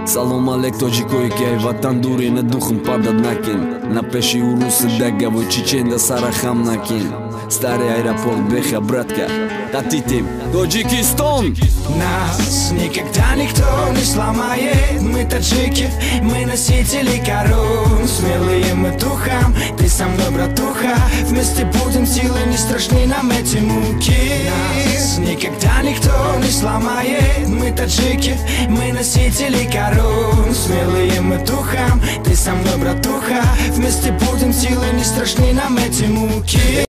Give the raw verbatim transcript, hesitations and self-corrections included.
Салом алек тоҷикое ки ватан дуре на духм падад накин на пеши уруси дагаву чеченда сарахам накин старый аэропорт беха братка татитим Таджикистан. Нас никогда никто не сломает. Мы таджики, мы носители корон. Смелые мы духом, ты со мной, братуха. Вместе будем, силы не страшны нам эти муки. Нас никогда никто не сломает. Мы таджики, мы носители корон. Смелые мы духом, ты со мной, братуха. Вместе будем, силы не страшны нам эти муки.